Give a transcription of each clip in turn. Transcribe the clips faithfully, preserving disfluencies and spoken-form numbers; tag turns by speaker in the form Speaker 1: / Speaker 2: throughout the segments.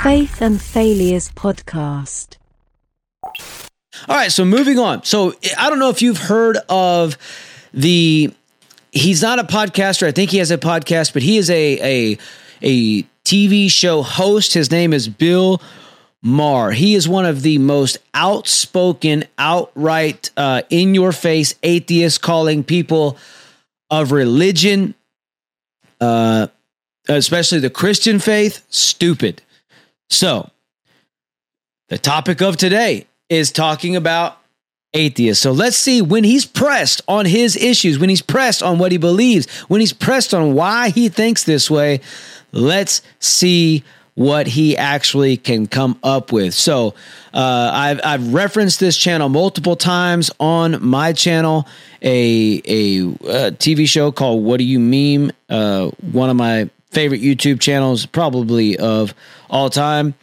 Speaker 1: Faith and Failures Podcast.
Speaker 2: All right, so moving on. So I don't know if you've heard of the, he's not a podcaster. I think he has a podcast, but he is a, a, a T V show host. His name is Bill Maher. He is one of the most outspoken, outright, uh, in-your-face atheists, calling people of religion, uh, especially the Christian faith, stupid. So the topic of today is talking about atheists. So let's see, when he's pressed on his issues, when he's pressed on what he believes, when he's pressed on why he thinks this way, let's see what he actually can come up with. So uh, I've, I've referenced this channel multiple times on my channel, a, a, a T V show called What Do You Meme? Uh, one of my favorite YouTube channels, probably of all time.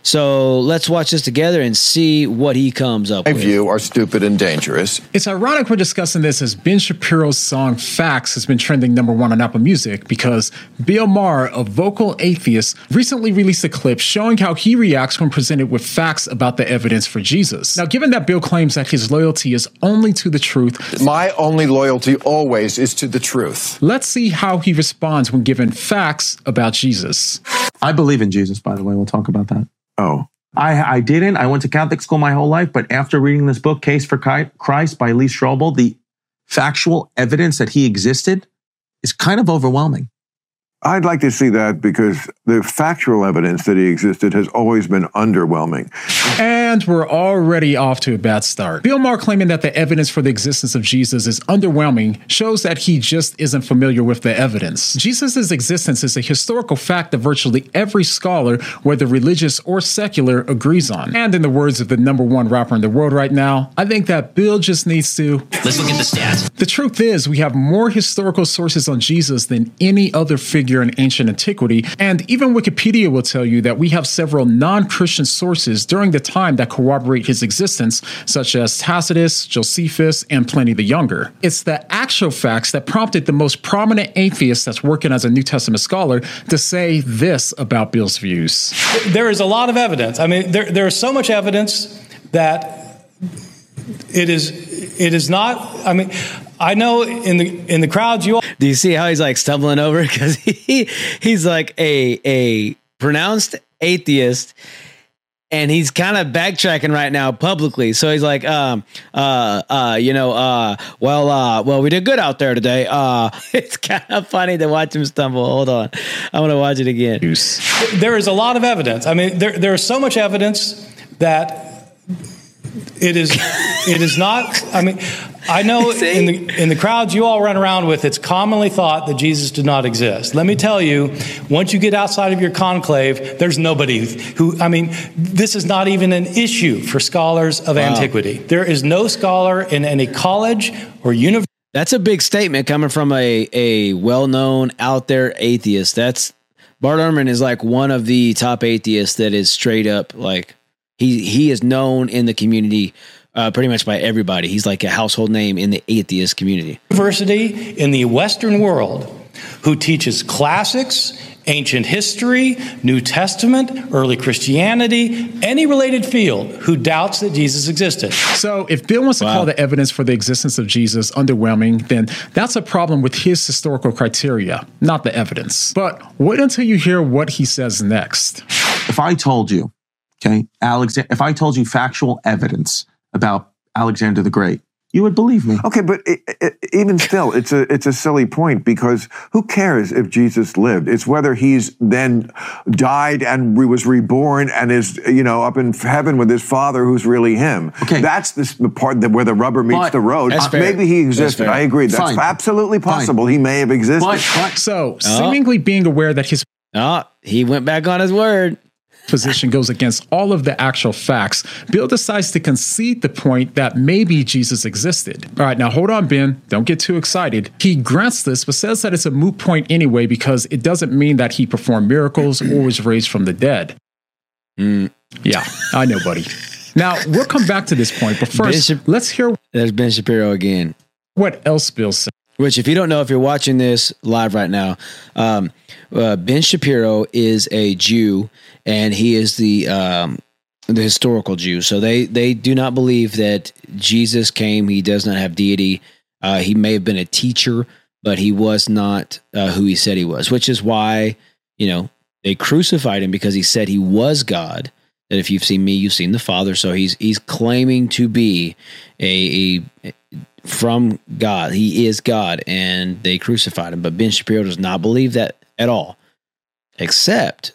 Speaker 2: So let's watch this together and see what he comes up with.
Speaker 3: My view are stupid and dangerous.
Speaker 4: It's ironic we're discussing this as Ben Shapiro's song Facts has been trending number one on Apple Music because Bill Maher, a vocal atheist, recently released a clip showing how he reacts when presented with facts about the evidence for Jesus. Now, given that Bill claims that his loyalty is only to the truth,
Speaker 3: my only loyalty always is to the truth.
Speaker 4: Let's see how he responds when given facts about Jesus.
Speaker 5: I believe in Jesus, by the way. We'll talk about that.
Speaker 3: Oh.
Speaker 5: I, I didn't. I went to Catholic school my whole life, but after reading this book, Case for Christ by Lee Strobel, the factual evidence that he existed is kind of overwhelming.
Speaker 6: I'd like to see that because the factual evidence that he existed has always been underwhelming.
Speaker 4: And we're already off to a bad start. Bill Maher claiming that the evidence for the existence of Jesus is underwhelming shows that he just isn't familiar with the evidence. Jesus' existence is a historical fact that virtually every scholar, whether religious or secular, agrees on. And in the words of the number one rapper in the world right now, I think that Bill just needs to...
Speaker 7: Let's look at the stats.
Speaker 4: The truth is, we have more historical sources on Jesus than any other figure in ancient antiquity, and even Wikipedia will tell you that we have several non-Christian sources during the time that corroborate his existence, such as Tacitus, Josephus, and Pliny the Younger. It's the actual facts that prompted the most prominent atheist that's working as a New Testament scholar to say this about Bill's views.
Speaker 8: There is a lot of evidence. I mean, there, there is so much evidence that it is, it is not, I mean, I know in the in the crowds you all...
Speaker 2: Do you see how he's like stumbling over? Because he he's like a a pronounced atheist, and he's kind of backtracking right now publicly. So he's like, um, uh, uh, you know, uh, well, uh, well, we did good out there today. Uh, it's kind of funny to watch him stumble. Hold on, I want to watch it again.
Speaker 8: There is a lot of evidence. I mean, there there is so much evidence that it is it is not. I mean. I know in the in the crowds you all run around with, it's commonly thought that Jesus did not exist. Let me tell you, once you get outside of your conclave, there's nobody who, I mean, this is not even an issue for scholars of wow. antiquity. There is no scholar in any college or university.
Speaker 2: That's a big statement coming from a, a well-known out there atheist. That's Bart Ehrman is like one of the top atheists that is straight up like he he is known in the community Uh, pretty much by everybody. He's like a household name in the atheist community.
Speaker 8: University in the Western world who teaches classics, ancient history, New Testament, early Christianity, any related field who doubts that Jesus existed.
Speaker 4: So if Bill wants to wow. call the evidence for the existence of Jesus underwhelming, then that's a problem with his historical criteria, not the evidence. But wait until you hear what he says next.
Speaker 5: If I told you, okay, Alex, if I told you factual evidence about Alexander the Great, you would believe me.
Speaker 6: Okay, but it, it, even still, it's a it's a silly point because who cares if Jesus lived? It's whether he's then died and was reborn and is, you know, up in heaven with his father who's really him.
Speaker 5: Okay.
Speaker 6: That's the, the part that where the rubber meets
Speaker 5: but,
Speaker 6: the road.
Speaker 2: Uh,
Speaker 6: maybe he existed. I agree. That's
Speaker 5: Fine.
Speaker 6: absolutely possible.
Speaker 5: Fine.
Speaker 6: He may have existed.
Speaker 5: But, but,
Speaker 4: so, seemingly being aware that his
Speaker 2: oh, he went back on his word.
Speaker 4: position goes against all of the actual facts, Bill decides to concede the point that maybe Jesus existed. All right, now hold on, Ben. Don't get too excited. He grants this, but says that it's a moot point anyway because it doesn't mean that he performed miracles or was raised from the dead.
Speaker 2: Mm.
Speaker 4: Yeah, I know, buddy. Now, we'll come back to this point, but first,
Speaker 2: Bishop,
Speaker 4: let's hear...
Speaker 2: There's Ben Shapiro again.
Speaker 4: What else Bill said.
Speaker 2: Which, if you don't know, if you're watching this live right now, um, uh, Ben Shapiro is a Jew, and he is the um, the historical Jew. So they they do not believe that Jesus came. He does not have deity. Uh, he may have been a teacher, but he was not uh, who he said he was. Which is why, you know, they crucified him, because he said he was God. That if you've seen me, you've seen the Father. So he's he's claiming to be a, a from God. He is God, and they crucified him. But Ben Shapiro does not believe that at all. Except,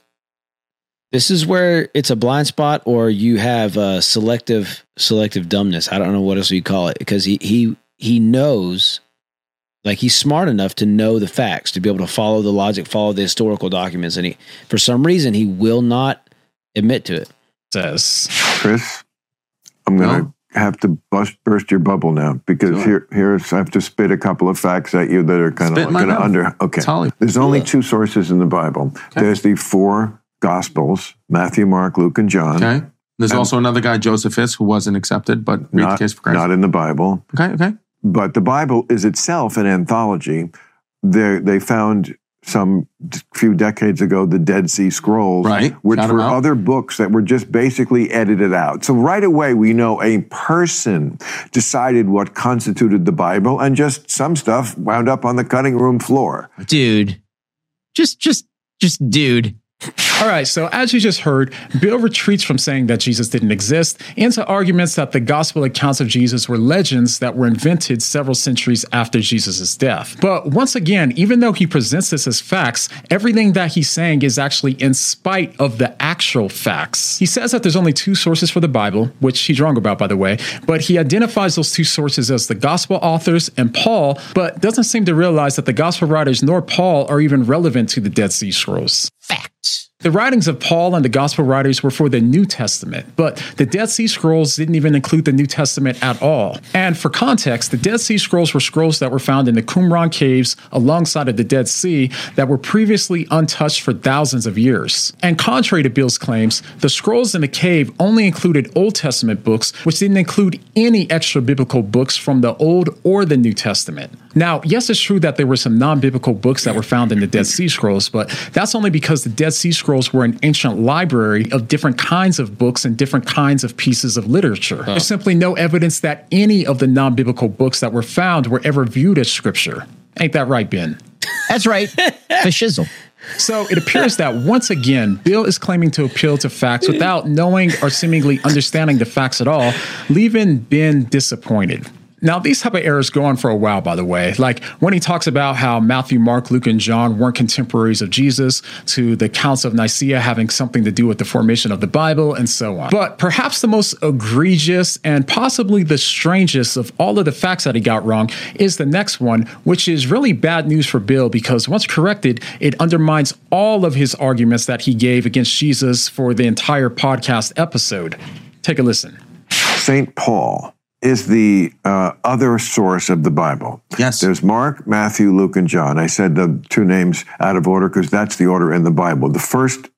Speaker 2: this is where it's a blind spot, or you have a selective selective dumbness. I don't know what else you call it, because he he he knows, like, he's smart enough to know the facts, to be able to follow the logic, follow the historical documents, and he, for some reason, he will not admit to it.
Speaker 4: Says
Speaker 6: Chris, I'm going to
Speaker 5: No.
Speaker 6: have to bust, burst your bubble now, because
Speaker 5: Sure.
Speaker 6: here, here's, I have to spit a couple of facts at you that are kind
Speaker 5: Spit
Speaker 6: of
Speaker 5: my
Speaker 6: going to
Speaker 5: mouth.
Speaker 6: under. Okay.
Speaker 5: Tolly.
Speaker 6: There's only two sources in the Bible. There's the four Gospels, Matthew, Mark, Luke, and John.
Speaker 5: Okay. There's
Speaker 6: And-
Speaker 5: also another guy, Josephus, who wasn't accepted, but read
Speaker 6: Not,
Speaker 5: the case for Christ.
Speaker 6: not in the Bible.
Speaker 5: okay, okay.
Speaker 6: But the Bible is itself an anthology. They they found some few decades ago the Dead Sea Scrolls,
Speaker 5: Right.
Speaker 6: which
Speaker 5: Shout 'em
Speaker 6: were
Speaker 5: out.
Speaker 6: other books that were just basically edited out. So right away we know a person decided what constituted the Bible, and just some stuff wound up on the cutting room floor.
Speaker 7: Dude. Just, just, just dude.
Speaker 4: All right, so as you just heard, Bill retreats from saying that Jesus didn't exist into arguments that the gospel accounts of Jesus were legends that were invented several centuries after Jesus' death. But once again, even though he presents this as facts, everything that he's saying is actually in spite of the actual facts. He says that there's only two sources for the Bible, which he's wrong about, by the way, but he identifies those two sources as the gospel authors and Paul, but doesn't seem to realize that the gospel writers nor Paul are even relevant to the Dead Sea Scrolls.
Speaker 7: Facts.
Speaker 4: The writings of Paul and the gospel writers were for the New Testament, but the Dead Sea Scrolls didn't even include the New Testament at all. And for context, the Dead Sea Scrolls were scrolls that were found in the Qumran caves alongside of the Dead Sea that were previously untouched for thousands of years. And contrary to Bill's claims, the scrolls in the cave only included Old Testament books, which didn't include any extra biblical books from the Old or the New Testament. Now, yes, it's true that there were some non-biblical books that were found in the Dead Sea Scrolls, but that's only because the Dead Sea Scrolls were an ancient library of different kinds of books and different kinds of pieces of literature. There's simply no evidence that any of the non-biblical books that were found were ever viewed as scripture. Ain't that right, Ben?
Speaker 7: That's right. Fashizzle.
Speaker 4: So it appears that once again, Bill is claiming to appeal to facts without knowing or seemingly understanding the facts at all, leaving Ben disappointed. Now, these type of errors go on for a while, by the way. Like when he talks about how Matthew, Mark, Luke, and John weren't contemporaries of Jesus, to the Council of Nicaea having something to do with the formation of the Bible, and so on. But perhaps the most egregious and possibly the strangest of all of the facts that he got wrong is the next one, which is really bad news for Bill, because once corrected, it undermines all of his arguments that he gave against Jesus for the entire podcast episode. Take a listen.
Speaker 6: Saint Paul is the uh, other source of the Bible.
Speaker 5: Yes.
Speaker 6: There's Mark, Matthew, Luke, and John. I said the two names out of order because that's the order in the Bible. The first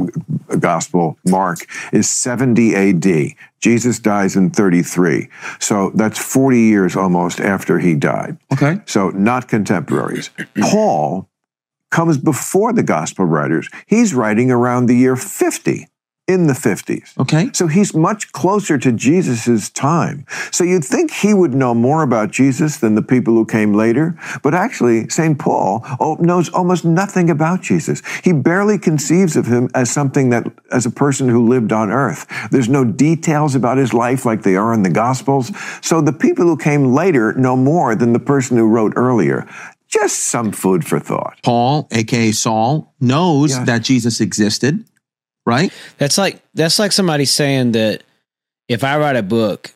Speaker 6: gospel, Mark, is seventy A D. Jesus dies in thirty-three. So that's forty years almost after he died.
Speaker 5: Okay.
Speaker 6: So not contemporaries. Paul comes before the gospel writers. He's writing around the year fifty. In the fifties.
Speaker 5: Okay.
Speaker 6: So he's much closer to Jesus's time. So you'd think he would know more about Jesus than the people who came later. But actually, Saint Paul oh, knows almost nothing about Jesus. He barely conceives of him as something that, as a person who lived on earth. There's no details about his life like they are in the Gospels. So the people who came later know more than the person who wrote earlier. Just some food for thought.
Speaker 5: Paul, a k a. Saul, knows
Speaker 6: Yes.
Speaker 5: that Jesus existed, right?
Speaker 2: That's like that's like somebody saying that if I write a book,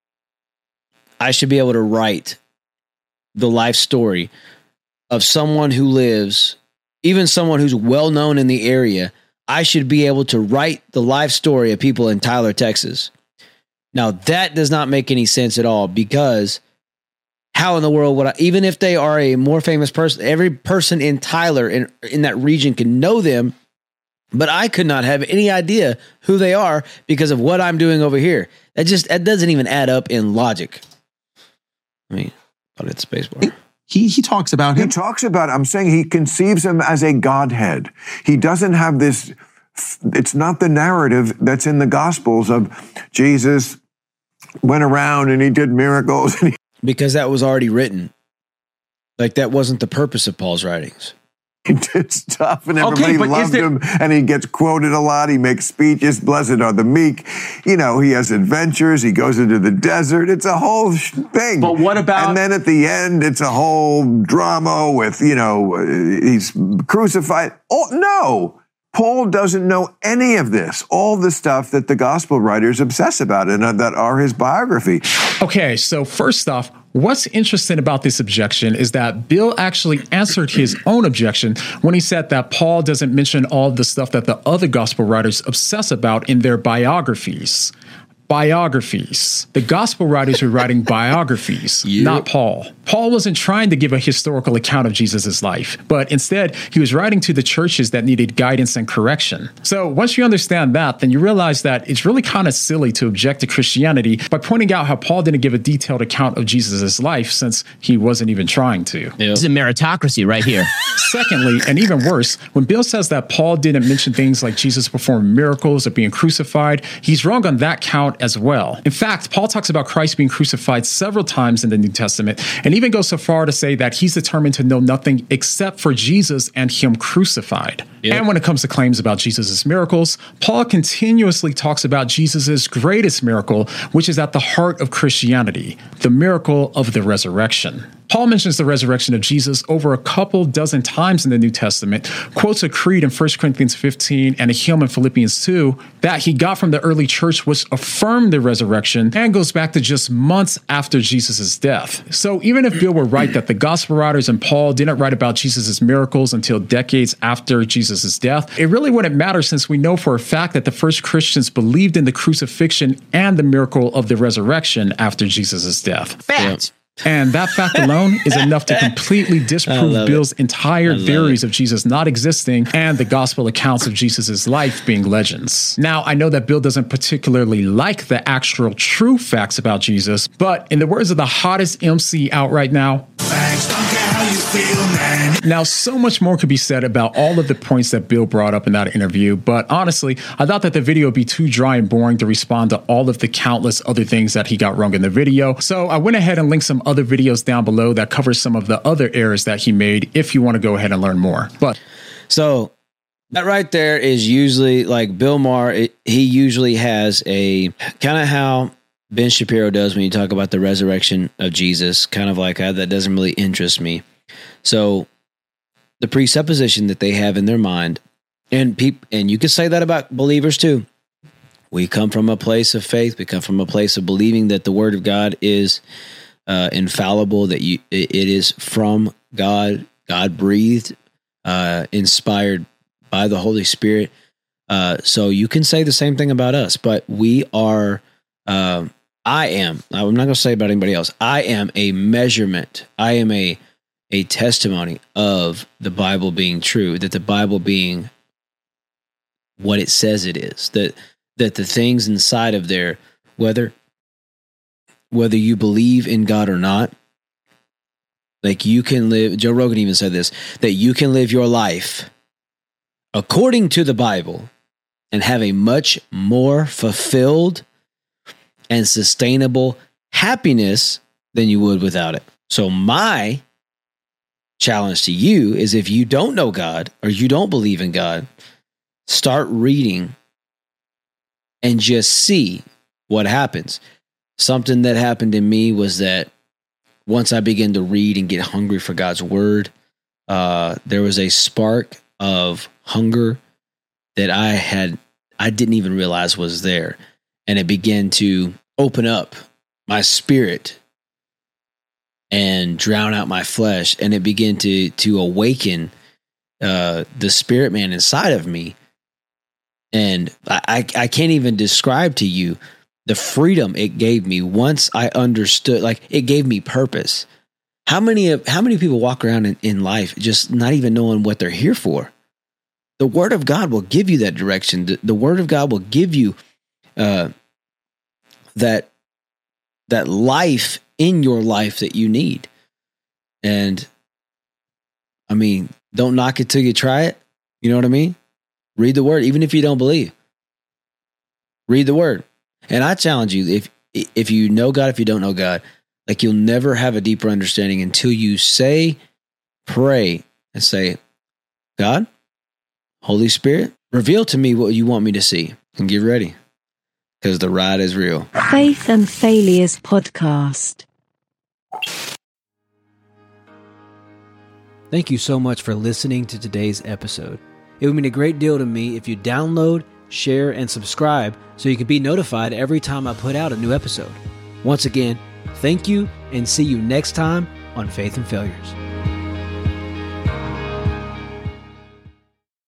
Speaker 2: I should be able to write the life story of someone who lives, even someone who's well known in the area. I should be able to write the life story of people in Tyler, Texas. Now that does not make any sense at all, because how in the world would I, even if they are a more famous person, every person in Tyler in in that region can know them. But I could not have any idea who they are because of what I'm doing over here. That just that doesn't even add up in logic. I mean, but it's spacebar.
Speaker 5: He he talks about him.
Speaker 6: He talks about, I'm saying he conceives him as a Godhead. He doesn't have this, it's not the narrative that's in the Gospels of Jesus went around and he did miracles. And he,
Speaker 2: because that was already written. Like that wasn't the purpose of Paul's writings.
Speaker 6: He did stuff and everybody
Speaker 5: Okay,
Speaker 6: loved
Speaker 5: there-
Speaker 6: him and he gets quoted a lot. He makes speeches, blessed are the meek. You know, he has adventures. He goes into the desert. It's a whole sh- thing.
Speaker 5: But what about-
Speaker 6: And then at the end, it's a whole drama with, you know, uh, he's crucified. Oh, no. Paul doesn't know any of this, all the stuff that the gospel writers obsess about and uh, that are his biography.
Speaker 4: Okay, so first off, what's interesting about this objection is that Bill actually answered his own objection when he said that Paul doesn't mention all the stuff that the other gospel writers obsess about in their biographies. Biographies. The gospel writers were writing biographies,
Speaker 2: Yep.
Speaker 4: not Paul. Paul wasn't trying to give a historical account of Jesus' life, but instead he was writing to the churches that needed guidance and correction. So once you understand that, then you realize that it's really kind of silly to object to Christianity by pointing out how Paul didn't give a detailed account of Jesus' life since he wasn't even trying to.
Speaker 7: This is a meritocracy right here.
Speaker 4: Secondly, and even worse, when Bill says that Paul didn't mention things like Jesus performed miracles or being crucified, he's wrong on that count as well. In fact, Paul talks about Christ being crucified several times in the New Testament and even goes so far to say that he's determined to know nothing except for Jesus and him crucified.
Speaker 2: Yep.
Speaker 4: And when it comes to claims about Jesus' miracles, Paul continuously talks about Jesus' greatest miracle, which is at the heart of Christianity, the miracle of the resurrection. Paul mentions the resurrection of Jesus over a couple dozen times in the New Testament, quotes a creed in First Corinthians fifteen and a hymn in Philippians two that he got from the early church, which affirmed the resurrection and goes back to just months after Jesus' death. So even if Bill were right that the gospel writers and Paul didn't write about Jesus' miracles until decades after Jesus' death, it really wouldn't matter since we know for a fact that the first Christians believed in the crucifixion and the miracle of the resurrection after Jesus' death.
Speaker 7: Fact.
Speaker 4: And that fact alone is enough to completely disprove Bill's entire theories of Jesus not existing and the gospel accounts of Jesus' life being legends. Now, I know that Bill doesn't particularly like the actual true facts about Jesus, but in the words of the hottest M C out right now,
Speaker 9: Facts don't care how you feel, man.
Speaker 4: now, so much more could be said about all of the points that Bill brought up in that interview, but honestly, I thought that the video would be too dry and boring to respond to all of the countless other things that he got wrong in the video, so I went ahead and linked some other videos down below that cover some of the other errors that he made if you want to go ahead and learn more. But
Speaker 2: So that right there is usually like Bill Maher. It, he usually has a kind of how Ben Shapiro does when you talk about the resurrection of Jesus, kind of like uh, that doesn't really interest me. So the presupposition that they have in their mind, and peop, and you could say that about believers too. We come from a place of faith. We come from a place of believing that the Word of God is uh, infallible, that you it, it is from God, God breathed, uh, inspired by the Holy Spirit. Uh, so you can say the same thing about us, but we are. Uh, I am. I'm not going to say about anybody else. I am a measurement. I am a a testimony of the Bible being true. That the Bible being what it says it is. That that the things inside of there, whether whether you believe in God or not, like you can live. Joe Rogan even said this: that you can live your life according to the Bible and have a much more fulfilled and sustainable happiness than you would without it. So my challenge to you is, if you don't know God or you don't believe in God, start reading and just see what happens. Something that happened in me was that once I began to read and get hungry for God's word, uh, there was a spark of hunger that I had, I didn't even realize was there. And it began to open up my spirit and drown out my flesh. And it began to, to awaken uh, the spirit man inside of me. And I, I, I can't even describe to you the freedom it gave me once I understood, like it gave me purpose. How many of, how many people walk around in, in life just not even knowing what they're here for? The Word of God will give you that direction. The, the Word of God will give you uh, that that life in your life that you need. And I mean, don't knock it till you try it. You know what I mean? Read the word, even if you don't believe. Read the word. And I challenge you, if if you know God, if you don't know God, like you'll never have a deeper understanding until you say, pray, and say, God, Holy Spirit, reveal to me what you want me to see. And get ready, because the ride is real.
Speaker 1: Faith and Failures Podcast.
Speaker 2: Thank you so much for listening to today's episode. It would mean a great deal to me if you download, share, and subscribe so you can be notified every time I put out a new episode. Once again, thank you, and see you next time on Faith and Failures.